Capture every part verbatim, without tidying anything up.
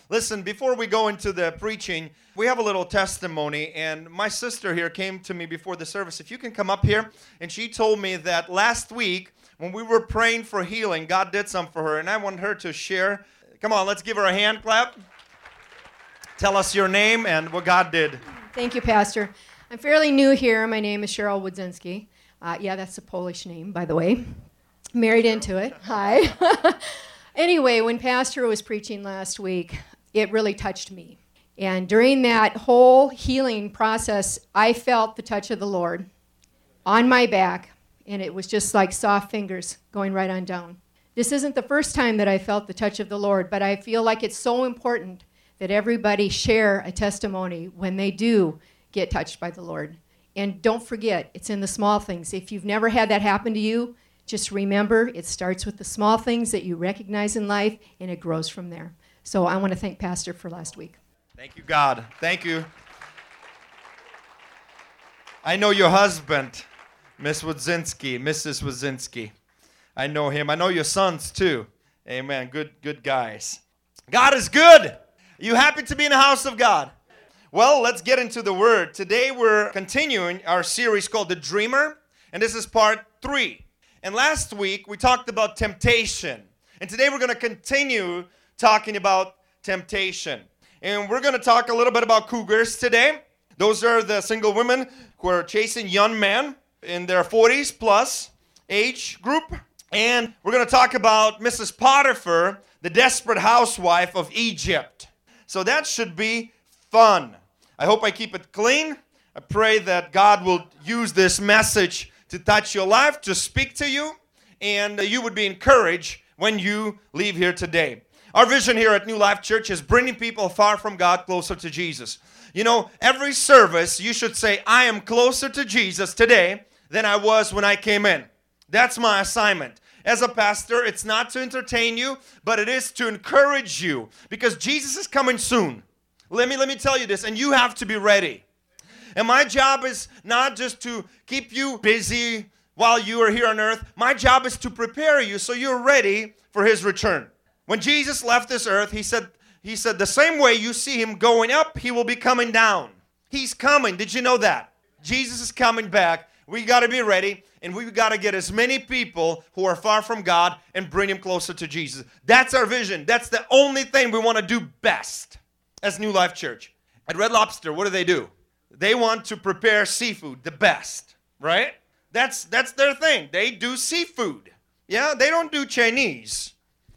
Listen, before we go into the preaching, we have a little testimony, and my sister here came to me before the service. If you can come up here, and she told me that last week when we were praying for healing, God did something for her, and I want her to share. Come on, let's give her a hand clap. Tell us your name and what God did. Thank you, Pastor. I'm fairly new here. My name is Cheryl Wodzinski. Uh, yeah, that's a Polish name, by the way. Married into it. Hi. Anyway, when Pastor was preaching last week, it really touched me. And during that whole healing process, I felt the touch of the Lord on my back, and it was just like soft fingers going right on down. This isn't the first time that I felt the touch of the Lord, but I feel like it's so important that everybody share a testimony when they do get touched by the Lord. And don't forget, it's in the small things. If you've never had that happen to you, just remember it starts with the small things that you recognize in life, and it grows from there. So I want to thank Pastor for last week. Thank you, God. Thank you. I know your husband, Miss Wodzinski, Missus Wodzinski. I know him. I know your sons, too. Amen. Good, good guys. God is good. Are you happy to be in the house of God? Well, let's get into the Word. Today we're continuing our series called The Dreamer, and this is part three. And last week we talked about temptation, and today we're going to continue talking about temptation. And we're going to talk a little bit about cougars today. Those are the single women who are chasing young men in their forties plus age group. And we're going to talk about Missus Potiphar, the desperate housewife of Egypt. So that should be fun. I hope I keep it clean. I pray that God will use this message to touch your life, to speak to you, and you would be encouraged when you leave here today. Our vision here at New Life Church is bringing people far from God closer to Jesus. You know, every service you should say, I am closer to Jesus today than I was when I came in. That's my assignment. As a pastor, it's not to entertain you, but it is to encourage you, because Jesus is coming soon. Let me, let me tell you this, and you have to be ready. And my job is not just to keep you busy while you are here on earth. My job is to prepare you so you're ready for His return. When Jesus left this earth, he said, he said, the same way you see Him going up, He will be coming down. He's coming. Did you know that? Jesus is coming back. We got to be ready, and we got to get as many people who are far from God and bring Him closer to Jesus. That's our vision. That's the only thing we want to do best as New Life Church. At Red Lobster, what do they do? They want to prepare seafood the best, right? That's that's their thing. They do seafood. Yeah, they don't do Chinese.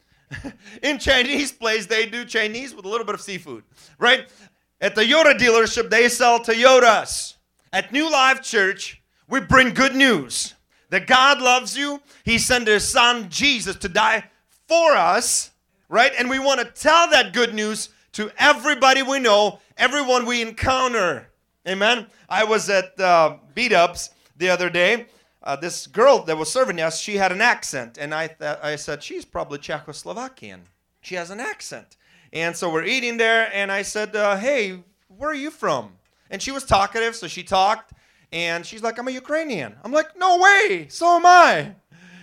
In Chinese place, they do Chinese with a little bit of seafood, right? At the Toyota dealership, they sell Toyotas. At New Life Church, we bring good news that God loves you. He sent His Son, Jesus, to die for us, right? And we want to tell that good news to everybody we know, everyone we encounter. Amen? I was at uh, Beat-Ups the other day. Uh, this girl that was serving us, she had an accent. And I th- I said, she's probably Czechoslovakian. She has an accent. And so we're eating there, and I said, uh, hey, where are you from? And she was talkative, so she talked. And she's like, I'm a Ukrainian. I'm like, no way, so am I.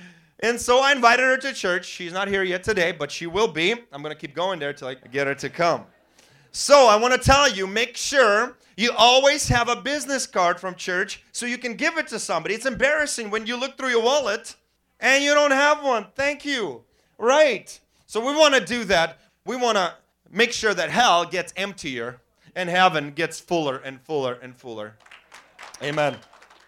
And so I invited her to church. She's not here yet today, but she will be. I'm going to keep going there till I get her to come. So I want to tell you, make sure you always have a business card from church so you can give it to somebody. It's embarrassing when you look through your wallet and you don't have one. Thank you. Right. So we want to do that. We want to make sure that hell gets emptier and heaven gets fuller and fuller and fuller. Amen.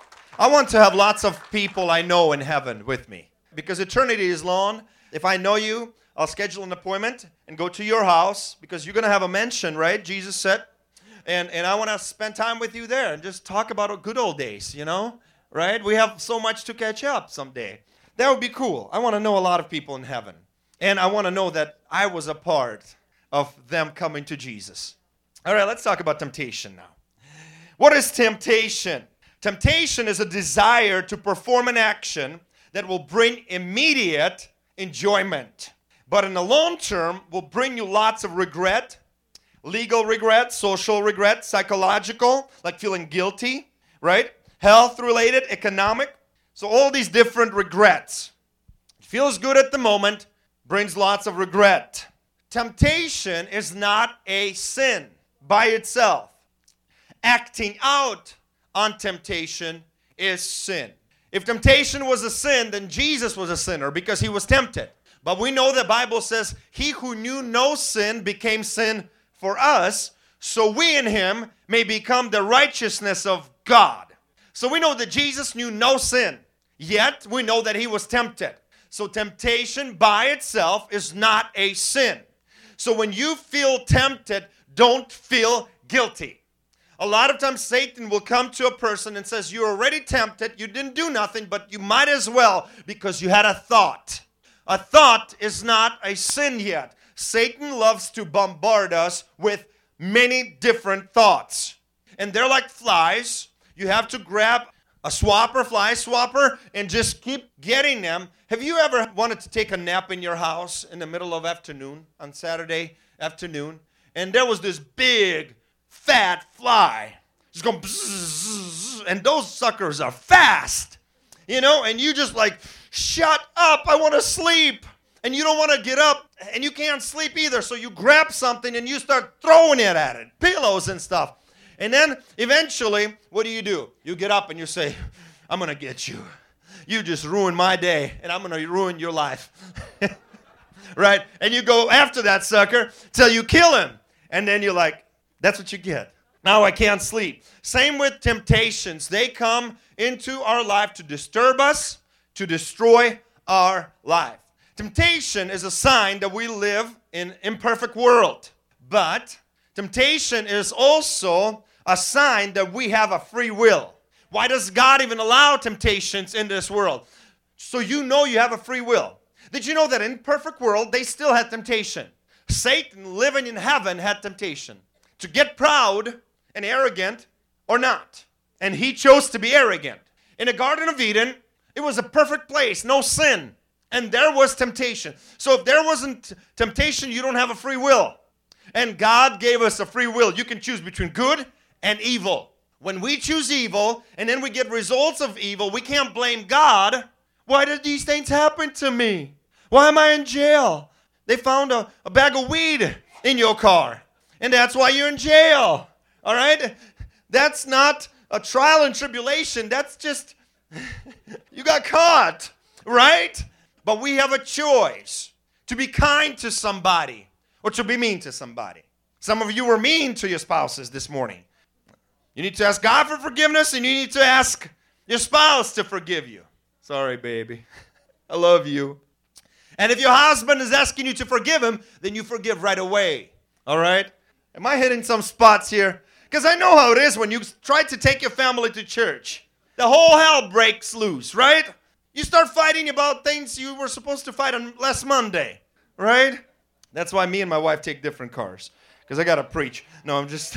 I want to have lots of people I know in heaven with me, because eternity is long. If I know you, I'll schedule an appointment and go to your house, because you're going to have a mansion, right? Jesus said. And and I want to spend time with you there and just talk about our good old days, you know? Right? We have so much to catch up someday. That would be cool. I want to know a lot of people in heaven. And I want to know that I was a part of them coming to Jesus. All right, let's talk about temptation now. What is temptation? Temptation is a desire to perform an action that will bring immediate enjoyment, but in the long term will bring you lots of regret, legal regret, social regret, psychological, like feeling guilty, right? Health-related, economic. So all these different regrets. It feels good at the moment, brings lots of regret. temptation is not a sin by itself. Acting out on temptation is sin. If temptation was a sin, then Jesus was a sinner because he was tempted. But we know the Bible says, he who knew no sin became sin for us, so we in him may become the righteousness of God. So we know that Jesus knew no sin, yet we know that he was tempted. So temptation by itself is not a sin. So when you feel tempted, don't feel guilty. A lot of times Satan will come to a person and says, you're already tempted, you didn't do nothing, but you might as well because you had a thought. A thought is not a sin yet. Satan loves to bombard us with many different thoughts. And they're like flies. You have to grab a swapper, fly swapper, and just keep getting them. Have you ever wanted to take a nap in your house in the middle of afternoon, on Saturday afternoon? And there was this big, fat fly. Just going bzzz, and those suckers are fast. You know, and you just like, shut up, I want to sleep. And you don't want to get up, and you can't sleep either. So you grab something and you start throwing it at it, pillows and stuff. And then eventually, what do you do? You get up and you say, I'm going to get you. You just ruined my day, and I'm going to ruin your life. Right? And you go after that sucker till you kill him. And then you're like, that's what you get. Now I can't sleep. Same with temptations. They come into our life to disturb us, to destroy our life. Temptation is a sign that we live in an imperfect world. But temptation is also a sign that we have a free will. Why does God even allow temptations in this world? So you know you have a free will. Did you know that in perfect world, they still had temptation? Satan, living in heaven, had temptation to get proud and arrogant or not. And he chose to be arrogant. In the Garden of Eden, it was a perfect place, no sin. And there was temptation. So if there wasn't temptation, you don't have a free will. And God gave us a free will. You can choose between good and evil. When we choose evil, and then we get results of evil, we can't blame God. Why did these things happen to me? Why am I in jail? They found a, a bag of weed in your car. And that's why you're in jail. All right? That's not a trial and tribulation. That's just, you got caught. Right? But we have a choice to be kind to somebody or to be mean to somebody. Some of you were mean to your spouses this morning. You need to ask God for forgiveness, and you need to ask your spouse to forgive you. Sorry, baby. I love you. And if your husband is asking you to forgive him, then you forgive right away. All right? Am I hitting some spots here? Because I know how it is when you try to take your family to church. The whole hell breaks loose, right? You start fighting about things you were supposed to fight on last Monday, right? That's why me and my wife take different cars, because I got to preach. No, I'm just...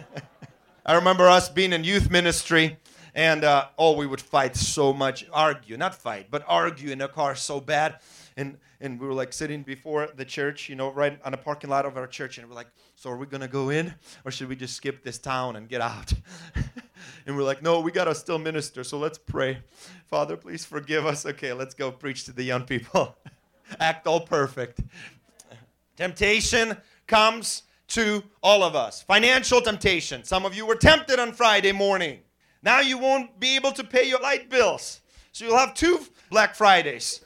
I remember us being in youth ministry, and uh, oh, we would fight so much, argue, not fight, but argue in the car so bad. And and we were like sitting before the church, you know, right on the parking lot of our church, and we're like, so are we going to go in, or should we just skip this town and get out? And we're like, no, we got to still minister, so let's pray. Father, please forgive us. Okay, let's go preach to the young people. Act all perfect. Temptation comes to all of us. Financial temptation. Some of you were tempted on Friday morning. Now you won't be able to pay your light bills. So you'll have two Black Fridays.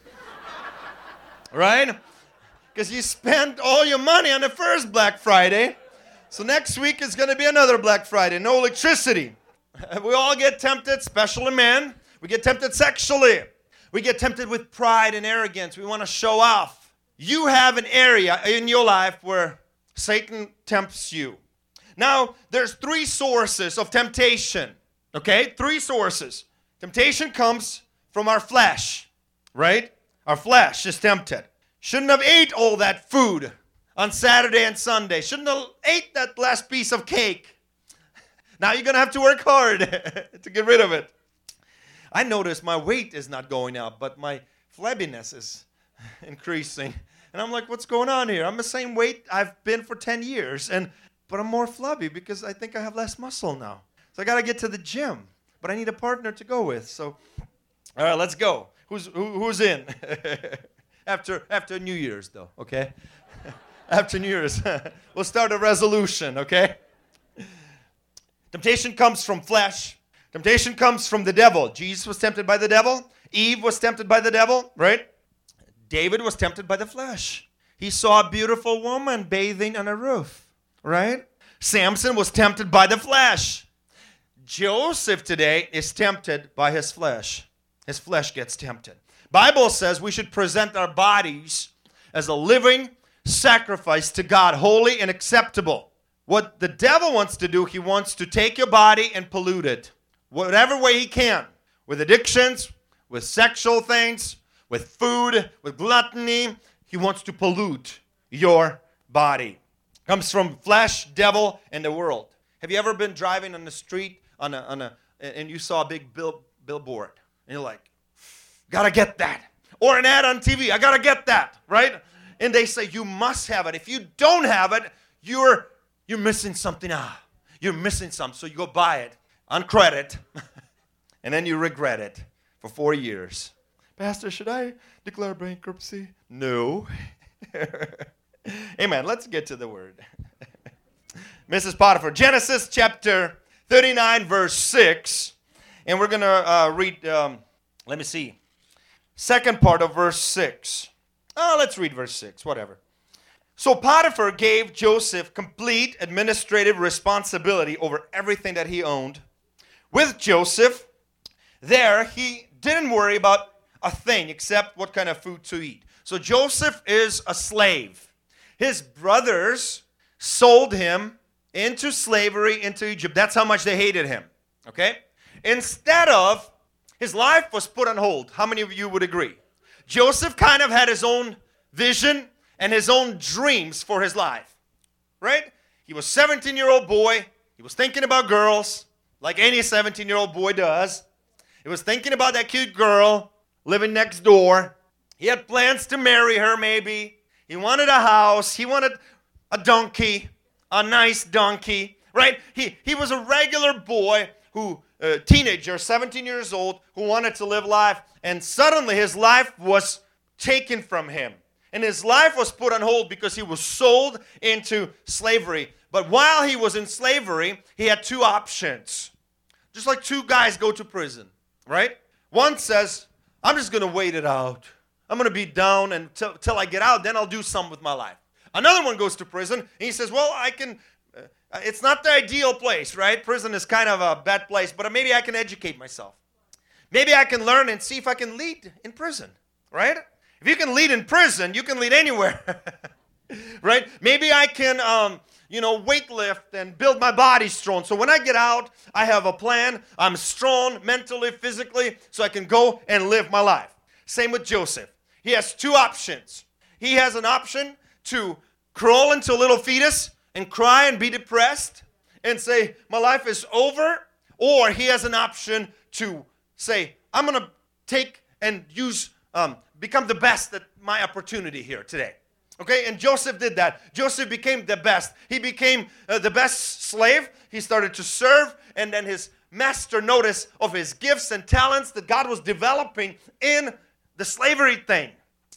Right? Because you spent all your money on the first Black Friday. So next week is going to be another Black Friday. No electricity. We all get tempted, especially men. We get tempted sexually. We get tempted with pride and arrogance. We want to show off. You have an area in your life where Satan tempts you. Now, there's three sources of temptation. Okay? Three sources. Temptation comes from our flesh. Right? Our flesh is tempted. Shouldn't have ate all that food on Saturday and Sunday. Shouldn't have ate that last piece of cake. Now you're going to have to work hard to get rid of it. I notice my weight is not going up, but my flabbiness is increasing. And I'm like, what's going on here? I'm the same weight I've been for ten years, and but I'm more flabby because I think I have less muscle now. So I got to get to the gym, but I need a partner to go with. So, all right, let's go. Who's who, who's in? after after New Year's, though, okay? After New Year's. We'll start a resolution, okay? Temptation comes from flesh. Temptation comes from the devil. Jesus was tempted by the devil. Eve was tempted by the devil, right? David was tempted by the flesh. He saw a beautiful woman bathing on a roof, right? Samson was tempted by the flesh. Joseph today is tempted by his flesh. His flesh gets tempted. Bible says we should present our bodies as a living sacrifice to God, holy and acceptable. What the devil wants to do, he wants to take your body and pollute it. Whatever way he can. With addictions, with sexual things, with food, with gluttony. He wants to pollute your body. Comes from flesh, devil, and the world. Have you ever been driving on the street on a, on a, and you saw a big bill, billboard? And you're like, gotta get that. Or an ad on T V, I gotta get that, right? And they say, you must have it. If you don't have it, you're you're missing something out. You're missing something. So you go buy it on credit, and then you regret it for four years. Pastor, should I declare bankruptcy? No. Amen. Let's get to the word. Missus Potiphar, Genesis chapter thirty-nine, verse six. And we're going to uh, read, um, let me see, second part of verse six. Oh, let's read verse six, whatever. So Potiphar gave Joseph complete administrative responsibility over everything that he owned. With Joseph, there he didn't worry about a thing except what kind of food to eat. So Joseph is a slave. His brothers sold him into slavery into Egypt. That's how much they hated him. Okay? Instead of, his life was put on hold. How many of you would agree? Joseph kind of had his own vision and his own dreams for his life. Right? He was a seventeen-year-old boy. He was thinking about girls like any seventeen-year-old boy does. He was thinking about that cute girl living next door. He had plans to marry her maybe. He wanted a house. He wanted a donkey, a nice donkey, right? He, he was a regular boy who, a teenager, seventeen years old, who wanted to live life. And suddenly his life was taken from him. And his life was put on hold because he was sold into slavery. But while he was in slavery, he had two options. Just like two guys go to prison, right? One says, I'm just going to wait it out. I'm going to be down until, until I get out, then I'll do something with my life. Another one goes to prison, and he says, well, I can, uh, it's not the ideal place, right? Prison is kind of a bad place, but maybe I can educate myself. Maybe I can learn and see if I can lead in prison, right? If you can lead in prison, you can lead anywhere, right? Maybe I can, um, you know, weightlift and build my body strong. So when I get out, I have a plan. I'm strong mentally, physically, so I can go and live my life. Same with Joseph. He has two options. He has an option to crawl into a little fetus and cry and be depressed and say, my life is over. Or he has an option to say, I'm going to take and use, um, become the best at my opportunity here today. Okay, and Joseph did that. Joseph became the best. He became uh, the best slave. He started to serve, and then his master noticed of his gifts and talents that God was developing in the slavery thing.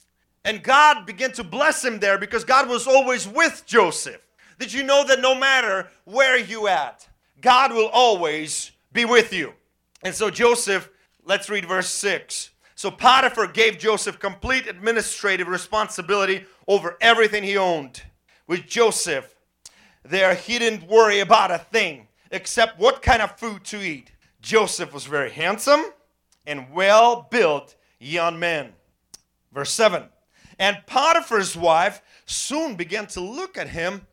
And God began to bless him there because God was always with Joseph. Did you know that no matter where you at, God will always be with you? And so Joseph, let's read verse six. So Potiphar gave Joseph complete administrative responsibility over everything he owned. With Joseph, there he didn't worry about a thing except what kind of food to eat. Joseph was very handsome and well-built young man. Verse seven. And Potiphar's wife soon began to look at him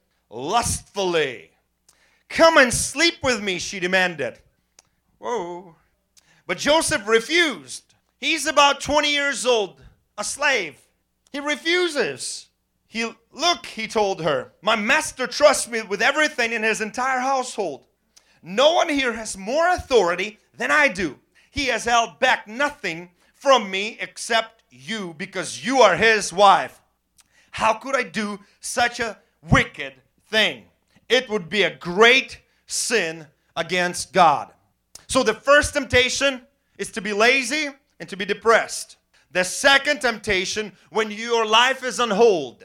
lustfully. Come and sleep with me, she demanded. Whoa. But Joseph refused. He's about twenty years old, a slave. He refuses. He, look, he told her, my master trusts me with everything in his entire household. No one here has more authority than I do. He has held back nothing from me except you, because you are his wife. How could I do such a wicked thing? It would be a great sin against God. So the first temptation is to be lazy and to be depressed. The second temptation, when your life is on hold,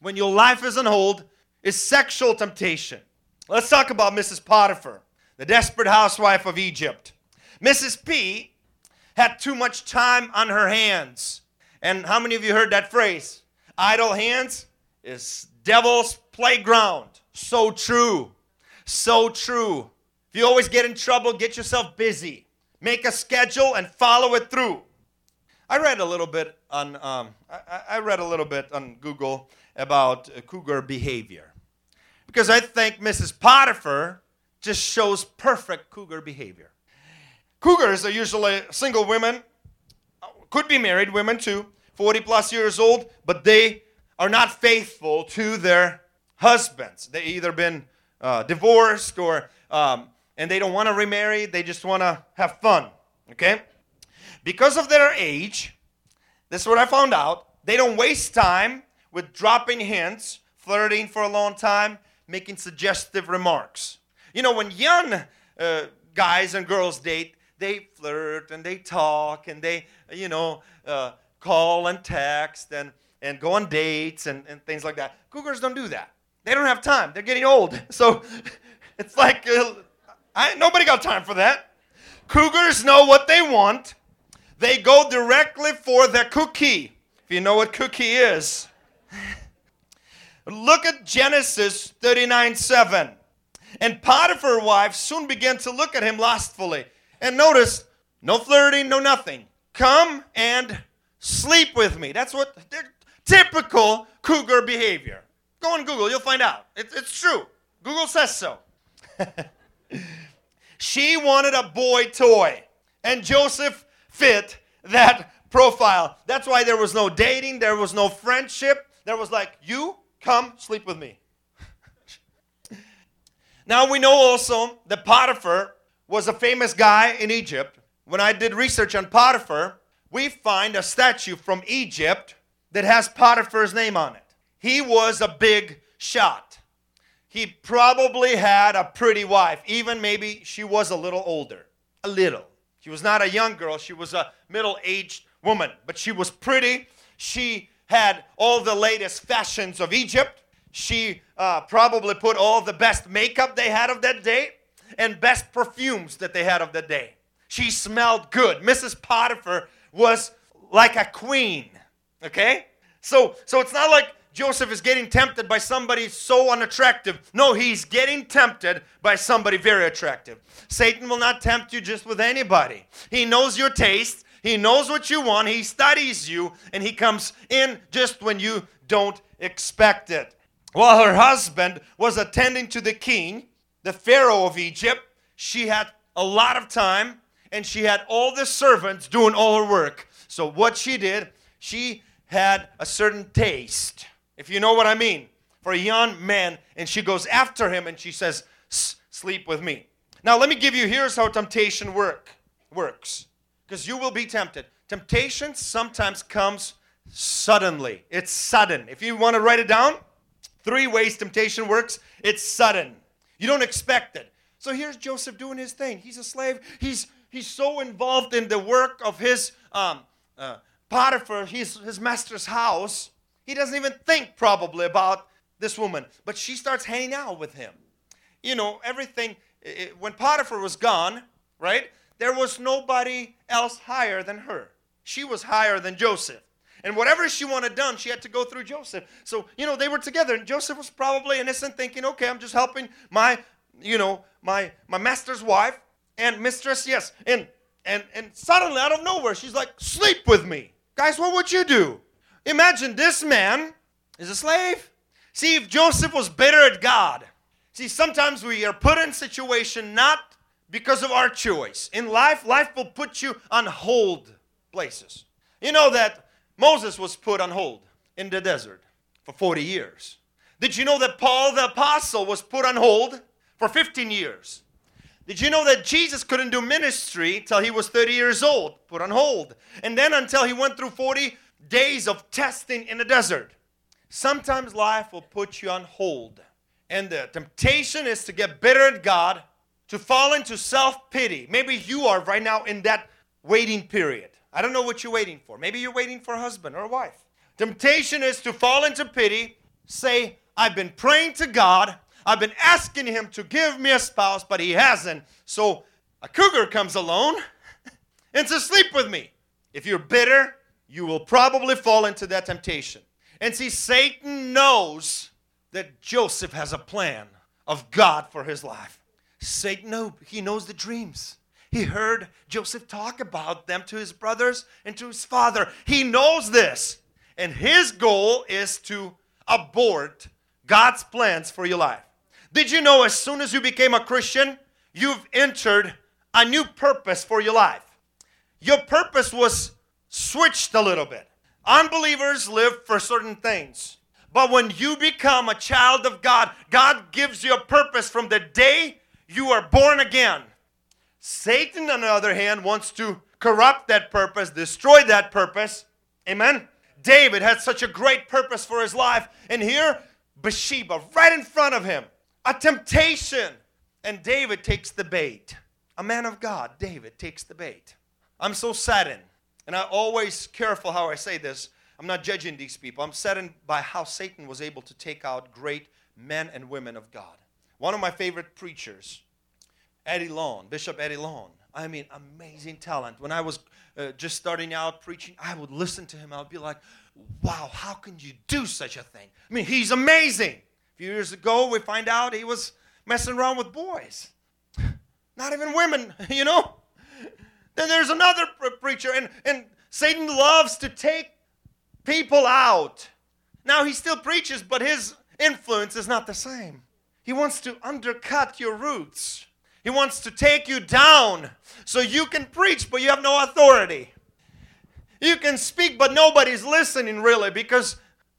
when your life is on hold is sexual temptation. Let's talk about Missus Potiphar, the desperate housewife of Egypt. Missus P had too much time on her hands. And how many of you heard that phrase? Idle hands is devil's playground. So true. So true. If you always get in trouble, get yourself busy. Make a schedule and follow it through. I read a little bit on um, I, I read a little bit on Google about uh, cougar behavior, because I think Missus Potiphar just shows perfect cougar behavior. Cougars are usually single women, could be married women too, forty plus years old, but they are not faithful to their husbands. They either been uh, divorced or um, and they don't want to remarry. They just want to have fun. Okay. Because of their age, this is what I found out, they don't waste time with dropping hints, flirting for a long time, making suggestive remarks. You know, when young uh, guys and girls date, they flirt and they talk and they, you know, uh, call and text and, and go on dates and, and things like that. Cougars don't do that. They don't have time. They're getting old. So it's like, uh, I, nobody got time for that. Cougars know what they want. They go directly for the cookie. If you know what cookie is. Look at Genesis thirty-nine seven. And Potiphar's wife soon began to look at him lustfully. And notice, no flirting, no nothing. Come and sleep with me. That's what, typical cougar behavior. Go on Google, you'll find out. It, it's true. Google says so. She wanted a boy toy. And Joseph fit that profile. That's why there was no dating, there was no friendship. There was like, you come sleep with me. Now we know also that Potiphar was a famous guy in Egypt. When I did research on Potiphar, we find a statue from Egypt that has Potiphar's name on it. He was a big shot. He probably had a pretty wife. Even maybe she was a little older. A little. She was not a young girl. She was a middle-aged woman. But she was pretty. She had all the latest fashions of Egypt. She uh, probably put all the best makeup they had of that day and best perfumes that they had of that day. She smelled good. Missus Potiphar was like a queen. Okay? So, so it's not like Joseph is getting tempted by somebody so unattractive. No, he's getting tempted by somebody very attractive. Satan will not tempt you just with anybody. He knows your taste. He knows what you want. He studies you, and he comes in just when you don't expect it. While her husband was attending to the king, the Pharaoh of Egypt, she had a lot of time, and she had all the servants doing all her work. So what she did, she had a certain taste, if you know what I mean, for a young man, and she goes after him and she says, sleep with me. Now let me give you, here's how temptation work works, because you will be tempted. Temptation sometimes comes suddenly. It's sudden. If you want to write it down, three ways temptation works. It's sudden. You don't expect it. So here's Joseph doing his thing. He's a slave. He's he's so involved in the work of his um, uh, Potiphar, his, his master's house. He doesn't even think probably about this woman. But she starts hanging out with him. You know, everything. It, when Potiphar was gone, right, there was nobody else higher than her. She was higher than Joseph. And whatever she wanted done, she had to go through Joseph. So, you know, they were together. And Joseph was probably innocent, thinking, okay, I'm just helping my, you know, my my master's wife and mistress, yes. And, and, and suddenly, out of nowhere, she's like, sleep with me. Guys, what would you do? Imagine this man is a slave. See, if Joseph was bitter at God. See, sometimes we are put in situation not because of our choice. In life, life will put you on hold places. You know that Moses was put on hold in the desert for forty years. Did you know that Paul the apostle was put on hold for fifteen years? Did you know that Jesus couldn't do ministry till he was thirty years old? Put on hold. And then until he went through forty days of testing in the desert. Sometimes life will put you on hold. And the temptation is to get bitter at God, to fall into self-pity. Maybe you are right now in that waiting period. I don't know what you're waiting for. Maybe you're waiting for a husband or a wife. Temptation is to fall into pity, say, I've been praying to God. I've been asking him to give me a spouse, but he hasn't. So a cougar comes along and to sleep with me. If you're bitter, you will probably fall into that temptation. And see, Satan knows that Joseph has a plan of God for his life. Satan knows, he knows the dreams. He heard Joseph talk about them to his brothers and to his father. He knows this. And his goal is to abort God's plans for your life. Did you know as soon as you became a Christian, you've entered a new purpose for your life? Your purpose was switched a little bit. Unbelievers live for certain things. But when you become a child of God, God gives you a purpose from the day you are born again. Satan, on the other hand, wants to corrupt that purpose, destroy that purpose. Amen? David had such a great purpose for his life. And here, Bathsheba, right in front of him, a temptation. And David takes the bait. A man of God, David, takes the bait. I'm so saddened. And I'm always careful how I say this. I'm not judging these people. I'm saddened by how Satan was able to take out great men and women of God. One of my favorite preachers, Eddie Long, Bishop Eddie Long. I mean, amazing talent. When I was uh, just starting out preaching, I would listen to him. I would be like, wow, how can you do such a thing? I mean, he's amazing. A few years ago, we find out he was messing around with boys. Not even women, you know? Then there's another pre- preacher, and, and Satan loves to take people out. Now, he still preaches, but his influence is not the same. He wants to undercut your roots. He wants to take you down so you can preach, but you have no authority. You can speak, but nobody's listening really, because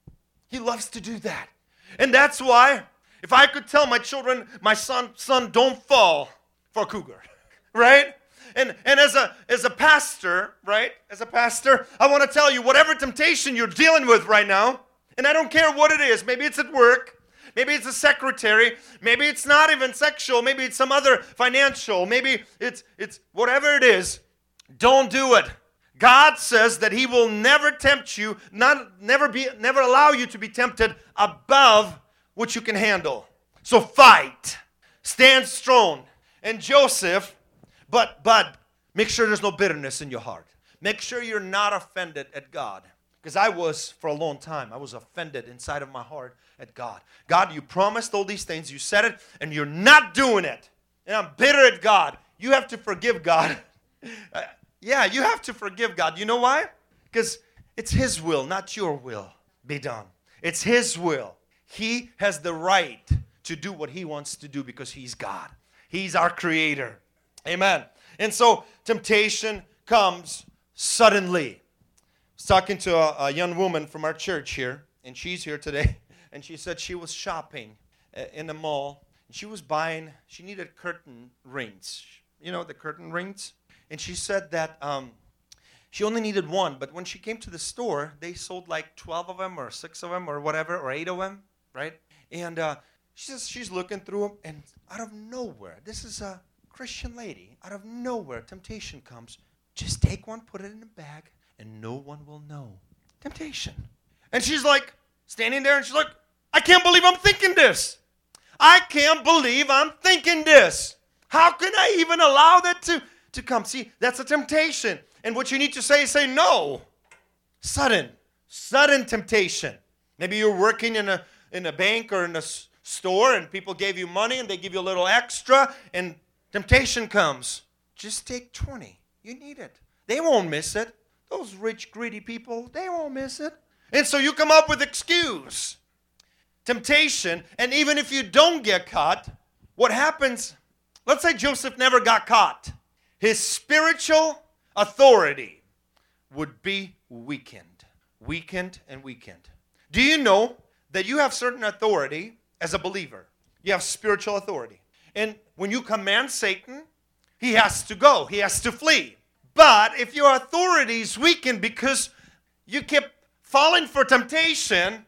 he loves to do that. And that's why, if I could tell my children, my son, son, don't fall for a cougar, right? And and as a as a pastor, right? As a pastor, I want to tell you, whatever temptation you're dealing with right now, and I don't care what it is, maybe it's at work, maybe it's a secretary, maybe it's not even sexual, maybe it's some other financial, maybe it's it's whatever it is, don't do it. God says that he will never tempt you, not never be never allow you to be tempted above what you can handle. So fight. Stand strong. And Joseph, but but make sure there's no bitterness in your heart. Make sure you're not offended at God. Because I was for a long time. I was offended inside of my heart at God. God, you promised all these things. You said it, and you're not doing it. And I'm bitter at God. You have to forgive God. uh, yeah, you have to forgive God. You know why? Because it's his will, not your will, be done. It's his will. He has the right to do what he wants to do because he's God. He's our creator. Amen. And so temptation comes suddenly. I was talking to a, a young woman from our church here, and she's here today, and she said she was shopping in the mall, and she was buying, she needed curtain rings. You know, the curtain rings? And she said that um, she only needed one, but when she came to the store, they sold like twelve of them or six of them or whatever, or eight of them, right? And uh, she says she's looking through them, and out of nowhere, this is a Christian lady, out of nowhere, temptation comes. Just take one, put it in a bag, and no one will know. Temptation. And she's like, standing there, and she's like, I can't believe I'm thinking this. I can't believe I'm thinking this. How can I even allow that to, to come? See, that's a temptation. And what you need to say is say no. Sudden. Sudden temptation. Maybe you're working in a, in a bank or in a s- store, and people gave you money, and they give you a little extra, and temptation comes. Just take twenty. You need it. They won't miss it. Those rich, greedy people, they won't miss it. And so you come up with excuse. Temptation, and even if you don't get caught, what happens? Let's say Joseph never got caught. His spiritual authority would be weakened. Weakened and weakened. Do you know that you have certain authority as a believer? You have spiritual authority. And when you command Satan, he has to go. He has to flee. But if your authority is weakened because you keep falling for temptation,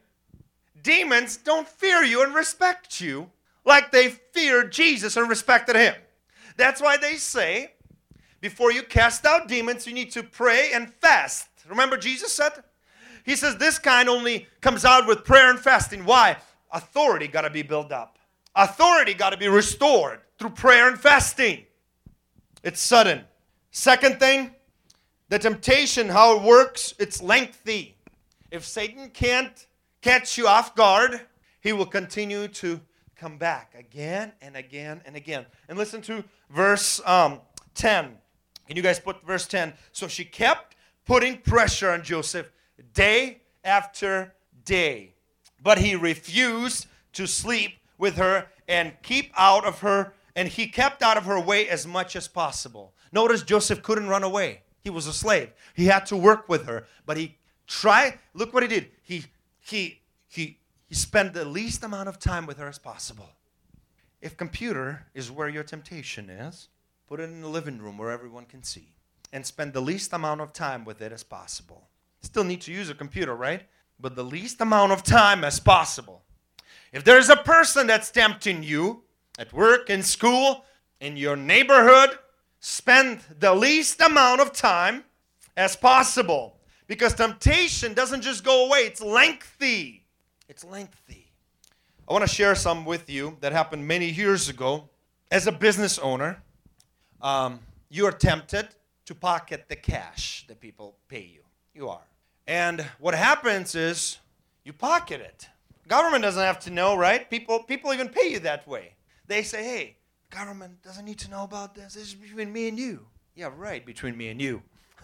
demons don't fear you and respect you like they feared Jesus and respected him. That's why they say, before you cast out demons, you need to pray and fast. Remember Jesus said? He says this kind only comes out with prayer and fasting. Why? Authority got to be built up. Authority got to be restored through prayer and fasting. It's sudden. Second thing, the temptation, how it works, it's lengthy. If Satan can't catch you off guard, he will continue to come back again and again and again. And listen to verse um, ten. Can you guys put verse ten? So she kept putting pressure on Joseph day after day. But he refused to sleep with her and keep out of her, and he kept out of her way as much as possible. Notice Joseph couldn't run away. He was a slave. He had to work with her. But he tried, look what he did. He he he he spent the least amount of time with her as possible. If computer is where your temptation is, put it in the living room where everyone can see. And spend the least amount of time with it as possible. Still need to use a computer, right? But the least amount of time as possible. If there's a person that's tempting you at work, in school, in your neighborhood, spend the least amount of time as possible. Because temptation doesn't just go away. It's lengthy. It's lengthy. I want to share some with you that happened many years ago. As a business owner, um, you are tempted to pocket the cash that people pay you. You are. And what happens is you pocket it. Government doesn't have to know, right? People, people even pay you that way. They say, hey, government doesn't need to know about this. This is between me and you. Yeah, right, between me and you.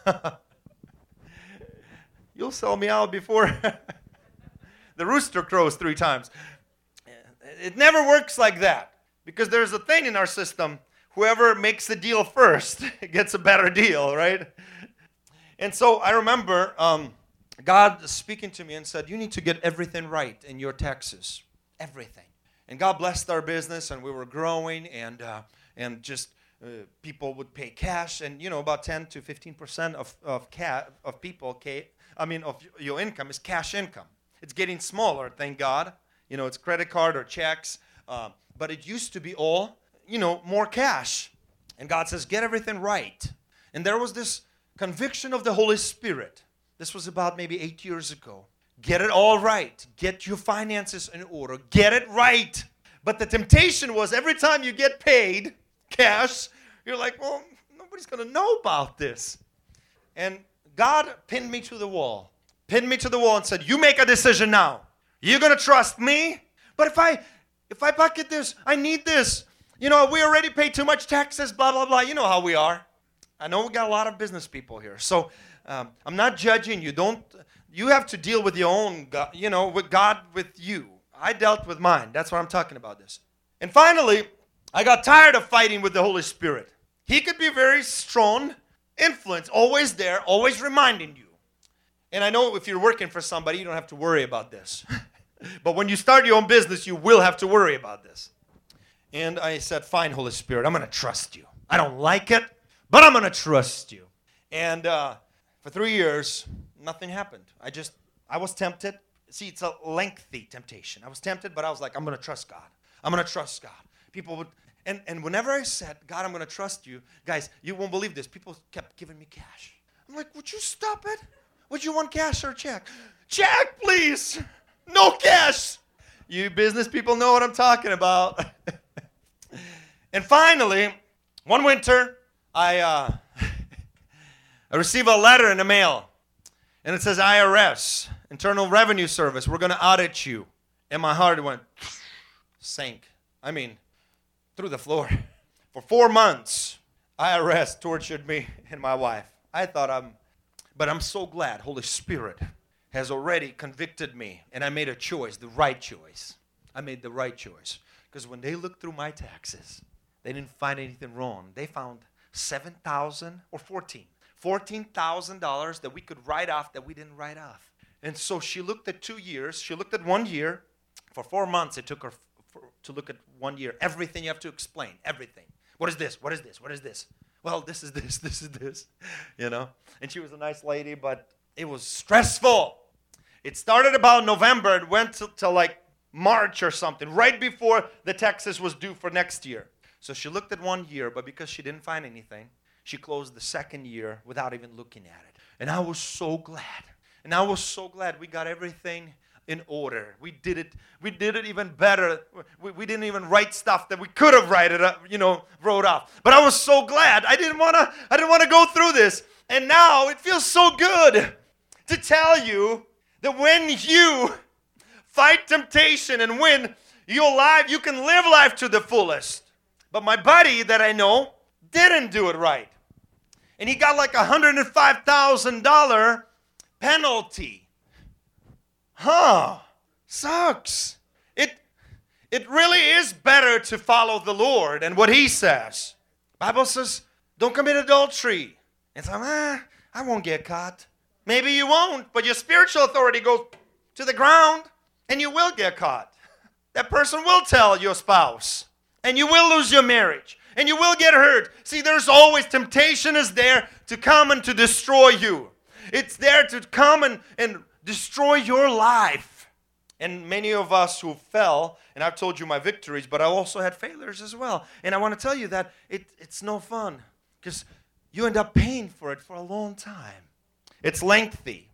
You'll sell me out before the rooster crows three times. It never works like that because there's a thing in our system. Whoever makes the deal first gets a better deal, right? And so I remember um, God speaking to me and said, you need to get everything right in your taxes. Everything. And God blessed our business, and we were growing, and uh, and just uh, people would pay cash, and you know about ten to fifteen percent of of ca- of people, ca- I mean of your income is cash income. It's getting smaller, thank God. You know, it's credit card or checks, uh, but it used to be all you know more cash. And God says, get everything right. And there was this conviction of the Holy Spirit. This was about maybe eight years ago. Get it all right. Get your finances in order. Get it right. But the temptation was every time you get paid cash, you're like, well, nobody's going to know about this. And God pinned me to the wall. Pinned me to the wall and said, you make a decision now. You're going to trust me? But if I if I pocket this, I need this. You know, we already pay too much taxes, blah, blah, blah. You know how we are. I know we got a lot of business people here. So um, I'm not judging you. Don't... You have to deal with your own, God, you know, with God with you. I dealt with mine. That's what I'm talking about this. And finally, I got tired of fighting with the Holy Spirit. He could be very strong influence, always there, always reminding you. And I know if you're working for somebody, you don't have to worry about this. But when you start your own business, you will have to worry about this. And I said, fine, Holy Spirit, I'm going to trust you. I don't like it, but I'm going to trust you. And uh, for three years... nothing happened. I just, I was tempted. See, it's a lengthy temptation. I was tempted, but I was like, I'm going to trust God. I'm going to trust God. People would, and, and whenever I said, God, I'm going to trust you, guys, you won't believe this. People kept giving me cash. I'm like, would you stop it? Would you want cash or check? Check, please. No cash. You business people know what I'm talking about. And finally, one winter, I, uh, I received a letter in the mail. And it says I R S, Internal Revenue Service, we're going to audit you. And my heart went, sank. I mean, through the floor. For four months, I R S tortured me and my wife. I thought I'm, but I'm so glad Holy Spirit has already convicted me. And I made a choice, the right choice. I made the right choice. Because when they looked through my taxes, they didn't find anything wrong. They found seven thousand dollars or fourteen thousand dollars. fourteen thousand dollars that we could write off that we didn't write off. And so she looked at two years. She looked at one year. For four months, it took her f- for, to look at one year. Everything you have to explain. Everything. What is this? What is this? What is this? Well, this is this. This is this. You know? And she was a nice lady, but it was stressful. It started about November. It went to, to like March or something, right before the taxes was due for next year. So she looked at one year, but because she didn't find anything, she closed the second year without even looking at it. And I was so glad. And I was so glad we got everything in order. We did it. We did it even better. We, we didn't even write stuff that we could have write it up, you know, wrote off. But I was so glad. I didn't want to. I didn't want to go through this. And now it feels so good to tell you that when you fight temptation and win your life, you can live life to the fullest. But my buddy that I know didn't do it right, and he got like a hundred and five thousand dollar penalty. Huh, sucks. It it really is better to follow the Lord and what He says. Bible says, don't commit adultery. It's like, ah, I won't get caught. Maybe you won't, but your spiritual authority goes to the ground, and you will get caught. That person will tell your spouse, and you will lose your marriage, and you will get hurt. See, there's always temptation is there to come and to destroy you. It's there to come and, and destroy your life. And many of us who fell, and I've told you my victories, but I also had failures as well. And I want to tell you that it, it's no fun, because you end up paying for it for a long time. It's lengthy.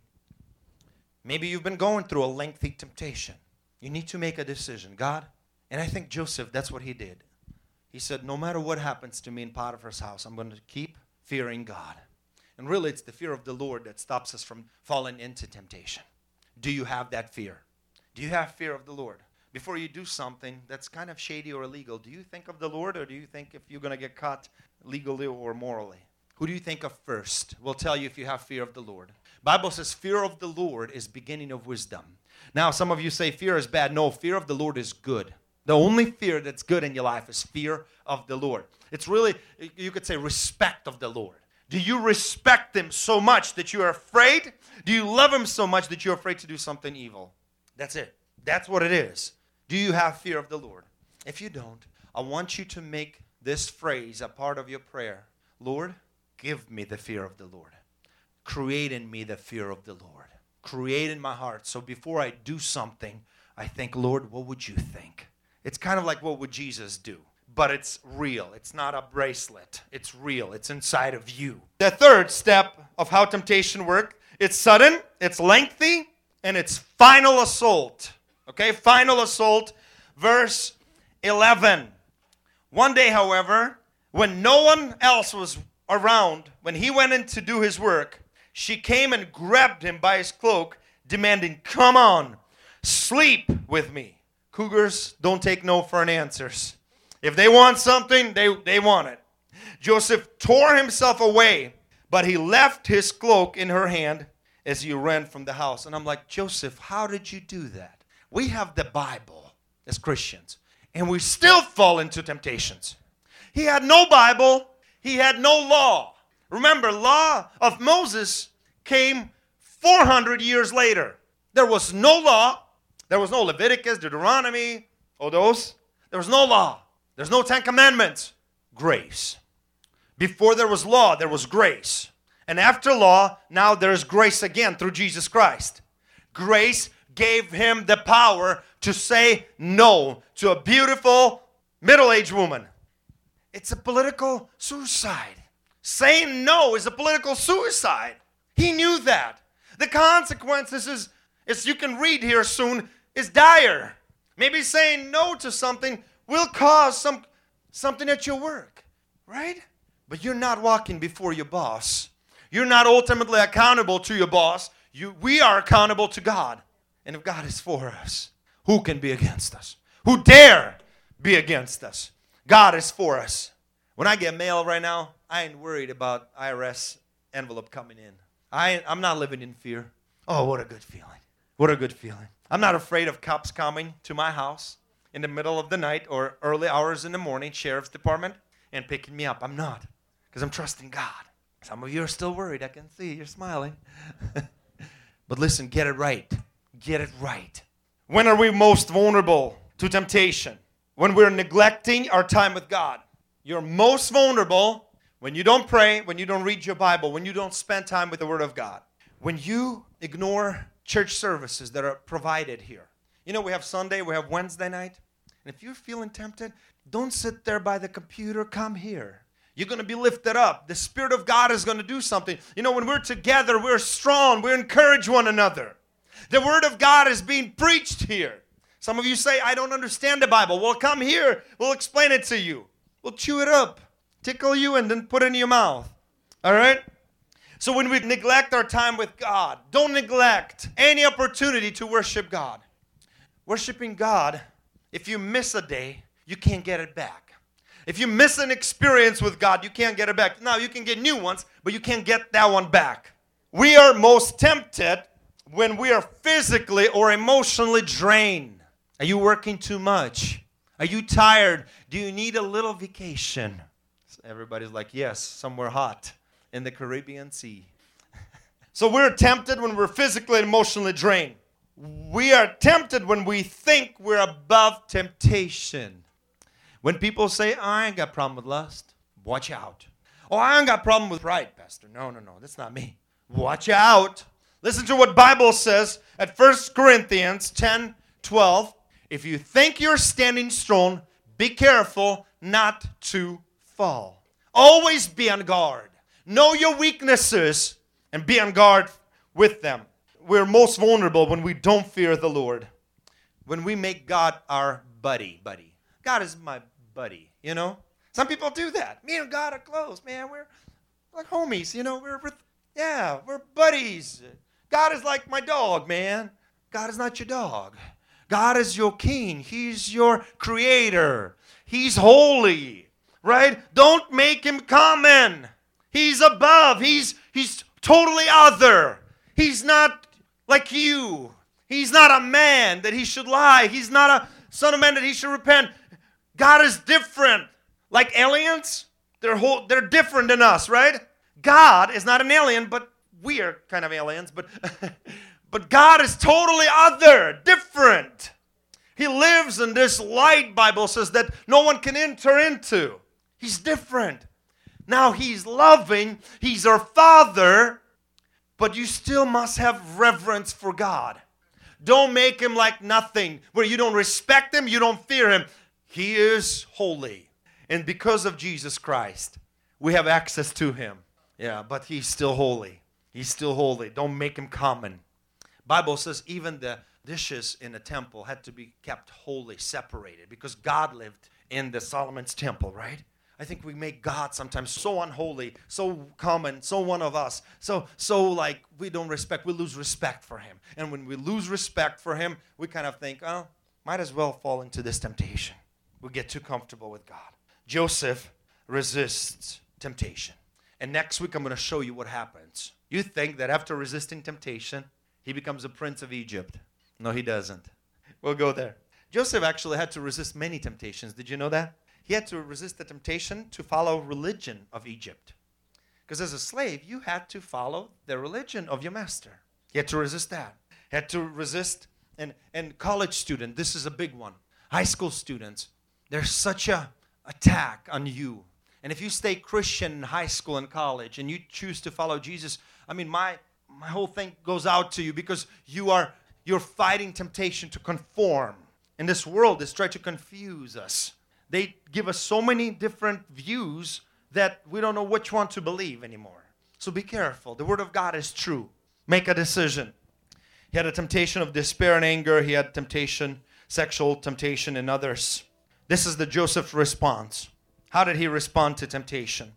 Maybe you've been going through a lengthy temptation. You need to make a decision. God, and I think Joseph, that's what he did. He said, no matter what happens to me in Potiphar's house, I'm going to keep fearing God. And really, it's the fear of the Lord that stops us from falling into temptation. Do you have that fear? Do you have fear of the Lord? Before you do something that's kind of shady or illegal, do you think of the Lord, or do you think if you're going to get caught legally or morally? Who do you think of first? We'll tell you if you have fear of the Lord. Bible says fear of the Lord is beginning of wisdom. Now, some of you say fear is bad. No, fear of the Lord is good. The only fear that's good in your life is fear of the Lord. It's really, you could say, respect of the Lord. Do you respect Him so much that you are afraid? Do you love Him so much that you're afraid to do something evil? That's it. That's what it is. Do you have fear of the Lord? If you don't, I want you to make this phrase a part of your prayer. Lord, give me the fear of the Lord. Create in me the fear of the Lord. Create in my heart. So before I do something, I think, Lord, what would you think? It's kind of like, what would Jesus do? But it's real. It's not a bracelet. It's real. It's inside of you. The third step of how temptation works, it's sudden, it's lengthy, and it's final assault. Okay, final assault, verse eleven. One day, however, when no one else was around, when he went in to do his work, she came and grabbed him by his cloak, demanding, come on, sleep with me. Cougars don't take no for an answers. If they want something, they, they want it. Joseph tore himself away, but he left his cloak in her hand as he ran from the house. And I'm like, Joseph, how did you do that? We have the Bible as Christians, and we still fall into temptations. He had no Bible. He had no law. Remember, law of Moses came four hundred years later. There was no law. There was no Leviticus, Deuteronomy, all those. There was no law. There's no Ten Commandments. Grace. Before there was law, there was grace. And after law, now there's grace again through Jesus Christ. Grace gave him the power to say no to a beautiful middle-aged woman. It's a political suicide. Saying no is a political suicide. He knew that. The consequences is, as you can read here soon, is dire. Maybe saying no to something will cause some something at your work, right? But you're not walking before your boss. You're not ultimately accountable to your boss. You, we are accountable to God. And if God is for us, who can be against us? Who dare be against us? God is for us. When I get mail right now, I ain't worried about I R S envelope coming in. I, I'm not living in fear. Oh, what a good feeling. What a good feeling. I'm not afraid of cops coming to my house in the middle of the night or early hours in the morning, sheriff's department, and picking me up. I'm not, because I'm trusting God. Some of you are still worried. I can see you're smiling. But listen, get it right. Get it right. When are we most vulnerable to temptation? When we're neglecting our time with God. You're most vulnerable when you don't pray, when you don't read your Bible, when you don't spend time with the Word of God. When you ignore church services that are provided here. You know, we have Sunday, we have Wednesday night. And if you're feeling tempted, don't sit there by the computer. Come here. You're going to be lifted up. The Spirit of God is going to do something. You know, when we're together, we're strong. We encourage one another. The Word of God is being preached here. Some of you say, I don't understand the Bible. Well, come here. We'll explain it to you. We'll chew it up, tickle you, and then put it in your mouth. All right? So when we neglect our time with God, don't neglect any opportunity to worship God. Worshiping God, if you miss a day, you can't get it back. If you miss an experience with God, you can't get it back. Now, you can get new ones, but you can't get that one back. We are most tempted when we are physically or emotionally drained. Are you working too much? Are you tired? Do you need a little vacation? Everybody's like, yes, somewhere hot in the Caribbean Sea. So we're tempted when we're physically and emotionally drained. We are tempted when we think we're above temptation. When people say, oh, I ain't got a problem with lust, watch out. Oh, I ain't got a problem with pride, Pastor. No, no, no, that's not me. Watch out. Listen to what Bible says at First Corinthians ten twelve. If you think you're standing strong, be careful not to fall. Always be on guard. Know your weaknesses and be on guard with them. We're most vulnerable when we don't fear the Lord. When we make God our buddy, buddy. God is my buddy, you know. Some people do that. Me and God are close, man. We're like homies, you know. We're, we're yeah, we're buddies. God is like my dog, man. God is not your dog. God is your king. He's your creator. He's holy, right? Don't make him common. He's above. He's he's totally other. He's not like you. He's not a man that he should lie. He's not a son of man that he should repent. God is different. Like aliens, they're whole, they're different than us, right? God is not an alien, but we are kind of aliens. But, but God is totally other, different. He lives in this light, Bible says, that no one can enter into. He's different. Now, he's loving. He's our Father. But you still must have reverence for God. Don't make him like nothing, where you don't respect him, you don't fear him. He is holy. And because of Jesus Christ, we have access to him. Yeah, but he's still holy. He's still holy. Don't make him common. Bible says even the dishes in the temple had to be kept holy, separated, because God lived in the Solomon's temple, right? I think we make God sometimes so unholy, so common, so one of us, so so like we don't respect, we lose respect for him. And when we lose respect for him, we kind of think, oh, might as well fall into this temptation. We get too comfortable with God. Joseph resists temptation. And next week I'm going to show you what happens. You think that after resisting temptation, he becomes a prince of Egypt. No, he doesn't. We'll go there. Joseph actually had to resist many temptations. Did you know that? He had to resist the temptation to follow religion of Egypt. Because as a slave, you had to follow the religion of your master. He had to resist that. He had to resist, and, and college student, this is a big one. High school students, there's such a attack on you. And if you stay Christian in high school and college and you choose to follow Jesus, I mean, my my whole thing goes out to you, because you are you're fighting temptation to conform. And this world is trying to confuse us. They give us so many different views that we don't know which one to believe anymore. So be careful. The Word of God is true. Make a decision. He had a temptation of despair and anger. He had temptation, sexual temptation in others. This is the Joseph response. How did he respond to temptation?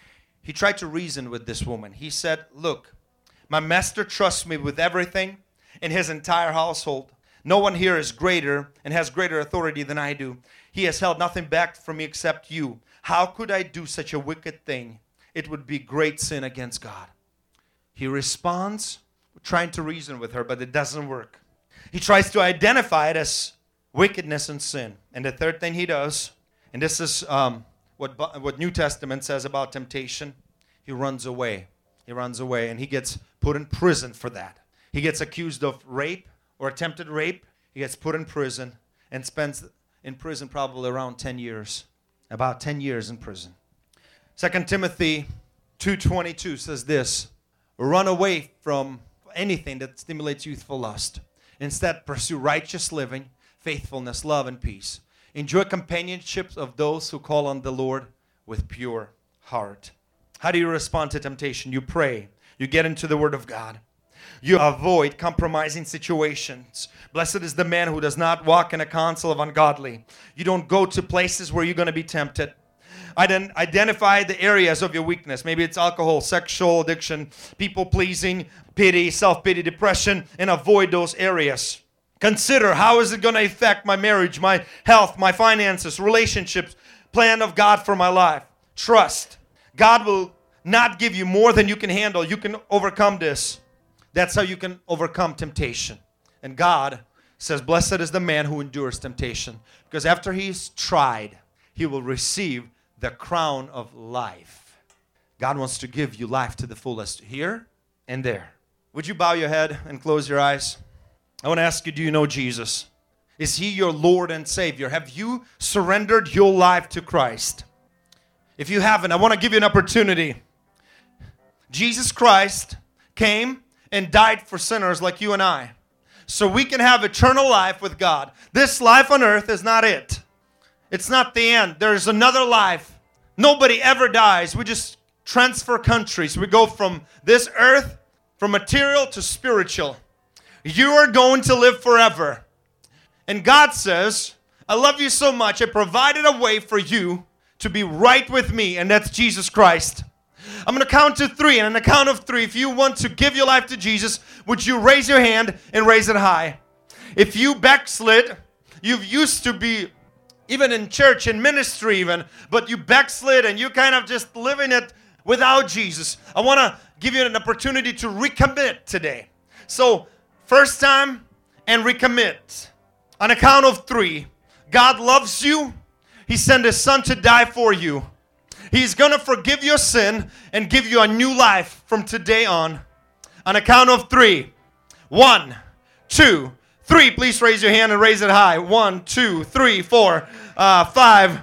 He tried to reason with this woman. He said, look, my master trusts me with everything in his entire household. No one here is greater and has greater authority than I do. He has held nothing back from me except you. How could I do such a wicked thing? It would be great sin against God. He responds, trying to reason with her, but it doesn't work. He tries to identify it as wickedness and sin. And the third thing he does, and this is um, what, what New Testament says about temptation, he runs away. He runs away, and he gets put in prison for that. He gets accused of rape or attempted rape. He gets put in prison and spends in prison probably around ten years. About ten years in prison. Second Timothy two twenty-two says this, run away from anything that stimulates youthful lust. Instead, pursue righteous living, faithfulness, love, and peace. Enjoy companionships of those who call on the Lord with pure heart. How do you respond to temptation? You pray. You get into the Word of God. You avoid compromising situations. Blessed is the man who does not walk in a counsel of ungodly. You don't go to places where you're going to be tempted. Ident- identify the areas of your weakness. Maybe it's alcohol, sexual addiction, people-pleasing, pity, self-pity, depression, and avoid those areas. Consider, how is it going to affect my marriage, my health, my finances, relationships, plan of God for my life? Trust. God will not give you more than you can handle. You can overcome this. That's how you can overcome temptation. And God says, blessed is the man who endures temptation. Because after he's tried, he will receive the crown of life. God wants to give you life to the fullest here and there. Would you bow your head and close your eyes? I want to ask you, do you know Jesus? Is he your Lord and Savior? Have you surrendered your life to Christ? If you haven't, I want to give you an opportunity. Jesus Christ came and died for sinners like you and I, so we can have eternal life with God. This life on earth is not it. It's not the end. There's another life. Nobody ever dies. We just transfer countries. We go from this earth, from material to spiritual. You are going to live forever. And God says, I love you so much, I provided a way for you to be right with me, and that's Jesus Christ. I'm going to count to three, and on the count of three, if you want to give your life to Jesus, would you raise your hand and raise it high? If you backslid, you've used to be even in church, in ministry even, but you backslid and you kind of just living it without Jesus. I want to give you an opportunity to recommit today. So, first time and recommit. On a count of three, God loves you. He sent His Son to die for you. He's going to forgive your sin and give you a new life from today on. On a count of three. One, two, three. Please raise your hand and raise it high. One, two, three, four, uh, five.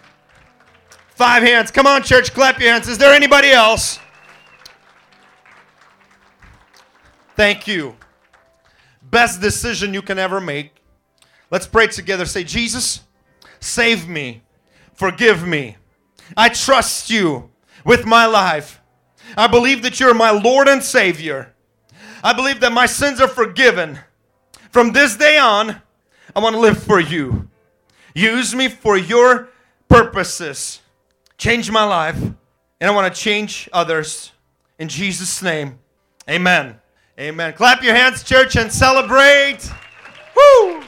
Five hands. Come on, church, clap your hands. Is there anybody else? Thank you. Best decision you can ever make. Let's pray together. Say, Jesus, save me. Forgive me. I trust you with my life. I believe that you're my Lord and Savior. I believe that my sins are forgiven. From this day on, I want to live for you. Use me for your purposes. Change my life. And I want to change others. In Jesus' name, amen. Amen. Clap your hands, church, and celebrate. Woo!